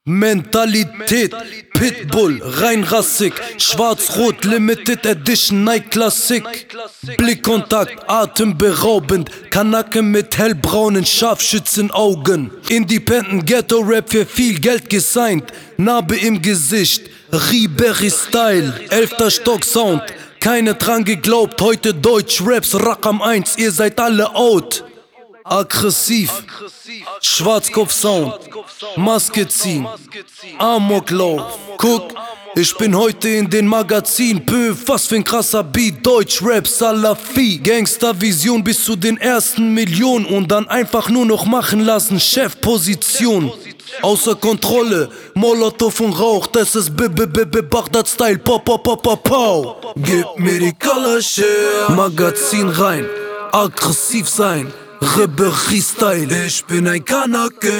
Mentalität, Pitbull, rein rassig, schwarz-rot, Limited Edition, Night Classic. Blickkontakt, atemberaubend, Kanake mit hellbraunen Scharfschützenaugen. Independent Ghetto-Rap für viel Geld gesigned, Narbe im Gesicht, Ribery-Style, 11. Stock Sound. Keine dran geglaubt, heute Deutsch-Raps, Rakam 1, ihr seid alle out. Aggressiv, Schwarzkopf-Sound, Maske ziehen, Amoklauf. Guck, ich bin heute in den Magazin. Pö, was für ein krasser Beat. Deutsch-Rap, Salafi, Gangster-Vision bis zu den ersten Millionen. Und dann einfach nur noch machen lassen, Chefposition. Außer Kontrolle, Molotow und Rauch, das ist Bagdad-Style, pow. Gib mir die Color-Share, Magazin rein, aggressiv sein, Ribery-Style, ich bin ein Kanake.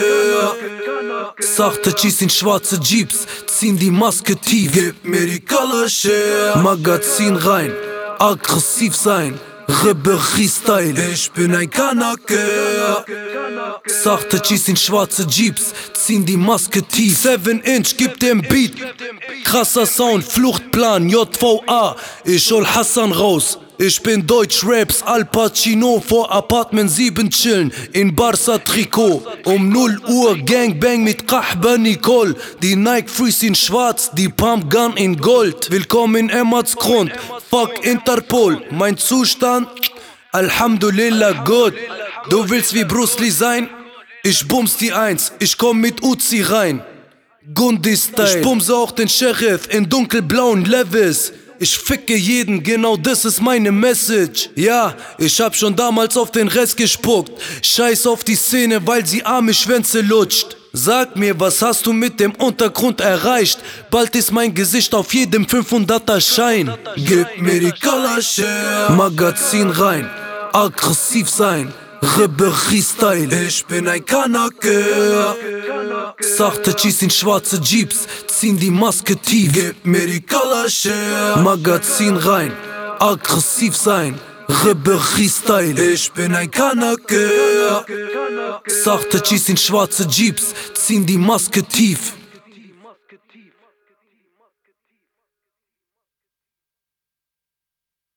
Sachte G's in schwarze Jeeps, ziehen die Maske tief. Gib mir die Color-Share, Magazin rein, aggressiv sein, Ribery-Style, ich bin ein Kanake. Sachte G's in schwarze Jeeps, ziehen die Maske tief. 7 Inch, gib dem Beat, krasser Sound, Fluchtplan, JVA, ich hol Hassan raus. Ich bin Deutsch-Raps, Al Pacino, vor Apartment 7 chillen, in Barca-Trikot. Um 0 Uhr Gangbang mit Kahba Nicole. Die Nike Freeze in schwarz, die Pumpgun in Gold. Willkommen in Emmertsgrund, fuck Interpol. Mein Zustand, Alhamdulillah gut. Du willst wie Bruce Lee sein? Ich bums die 1, ich komm mit Uzi rein. Gundi-Style, ich bumse auch den Sheriff in dunkelblauen Levis. Ich ficke jeden, genau das ist meine Message. Ja, ich hab schon damals auf den Rest gespuckt. Scheiß auf die Szene, weil sie arme Schwänze lutscht. Sag mir, was hast du mit dem Untergrund erreicht? Bald ist mein Gesicht auf jedem 500er Schein. Gib mir die Color-Share, Magazin rein, aggressiv sein, Ribery-Style, ich bin ein Kanake. Sachte G's in schwarze Jeeps, ziehen die Maske tief. Gib mir die Color-Share, Magazin rein, aggressiv sein, Ribery-Style, ich bin ein Kanake. Sachte G's in schwarze Jeeps, ziehen die Maske tief.